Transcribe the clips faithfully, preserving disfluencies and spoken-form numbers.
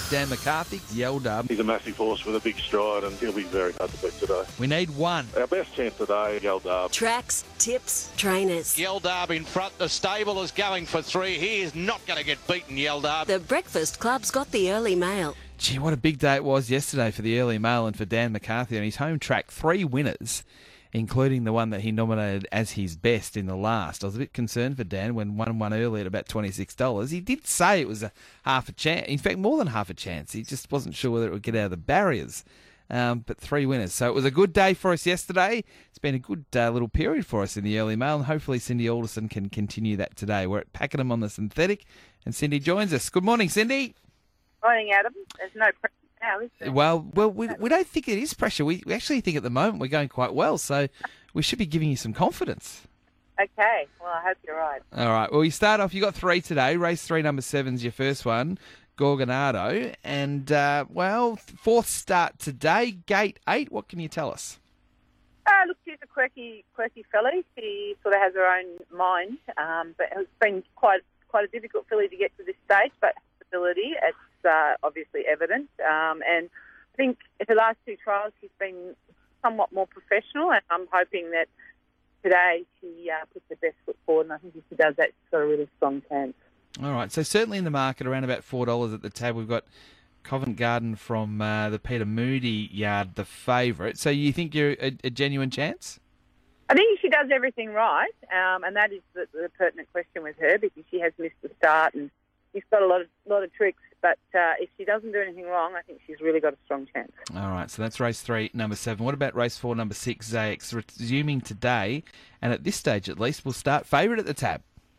Dan McCarthy, Yeldub. He's a massive horse with a big stride and he'll be very hard to beat today. We need one. Our best chance today, Yeldub. Tracks, tips, trainers. Yeldub in front. The stable is going for three. He is not going to get beaten, Yeldub. The Breakfast Club's got the early mail. Gee, what a big day it was yesterday for the early mail and for Dan McCarthy on his home track. Three winners, including the one that he nominated as his best in the last. I was a bit concerned for Dan when one won early at about twenty-six dollars. He did say it was a half a chance. In fact, more than half a chance. He just wasn't sure whether it would get out of the barriers. Um, but three winners. So it was a good day for us yesterday. It's been a good uh, little period for us in the early mail, and hopefully Cindy Alderson can continue that today. We're at Pakenham on the synthetic, and Cindy joins us. Good morning, Cindy. Morning, Adam. There's no pressure now, is there? Well, well, we, we don't think it is pressure. We, we actually think at the moment we're going quite well, so we should be giving you some confidence. Okay. Well, I hope you're right. All right. Well, you start off. You got three today. Race three, number seven's your first one, Gorgonado, and uh, well, fourth start today, gate eight. What can you tell us? Uh, look, she's a quirky, quirky filly. She sort of has her own mind, um, but it's been quite, quite a difficult filly to get to this stage. But ability, it's uh, obviously evident. Um, and I think at the last two trials, she's been somewhat more professional, and I'm hoping that today she uh, puts her best foot forward, and I think if she does that, she's got a really strong chance. All right, so certainly in the market, around about four dollars at the tab, we've got Covent Garden from uh, the Peter Moody yard, the favourite. So you think you're a, a genuine chance? I think if she does everything right, um, and that is the, the pertinent question with her, because she has missed the start and she's got a lot of lot of tricks, but uh, if she doesn't do anything wrong, I think she's really got a strong chance. All right, so that's race three, number seven. What about race four, number six, Zax, resuming today, and at this stage at least, will start favourite at the tab?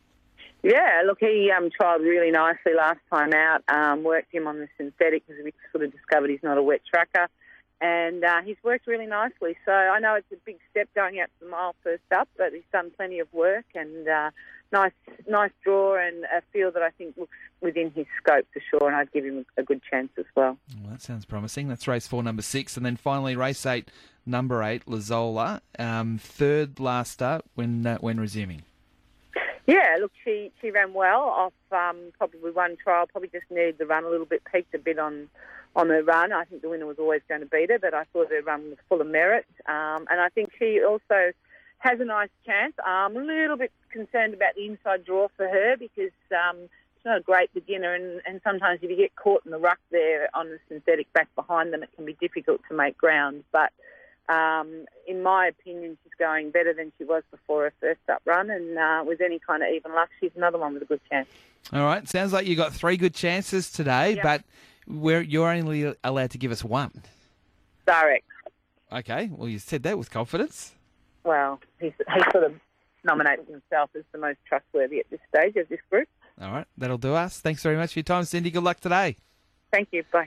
Yeah, look, he um, trialled really nicely last time out, um, worked him on the synthetic because we sort of discovered he's not a wet tracker, and uh, he's worked really nicely. So I know it's a big step going out to the mile first up, but he's done plenty of work, and uh, nice nice draw and a field that I think looks within his scope for sure, and I'd give him a good chance as well. Well, that sounds promising. That's race four, number six. And then finally, race eight, number eight, Lazola, um, third last start when uh, when resuming. Yeah, look, she, she ran well off um, probably one trial, probably just needed the run a little bit, peaked a bit on, on her run. I think the winner was always going to beat her, but I thought her run was full of merit. Um, and I think she also has a nice chance. I'm a little bit concerned about the inside draw for her because um, she's not a great beginner, and, and sometimes if you get caught in the ruck there on the synthetic back behind them, it can be difficult to make ground. But Um, in my opinion, she's going better than she was before her first up run, and uh, with any kind of even luck, she's another one with a good chance. All right, sounds like you got three good chances today, Yep. but we're, you're only allowed to give us one. Direct. Okay, well, you said that with confidence. Well, he's, he sort of nominated himself as the most trustworthy at this stage of this group. All right, that'll do us. Thanks very much for your time, Cindy. Good luck today. Thank you. Bye.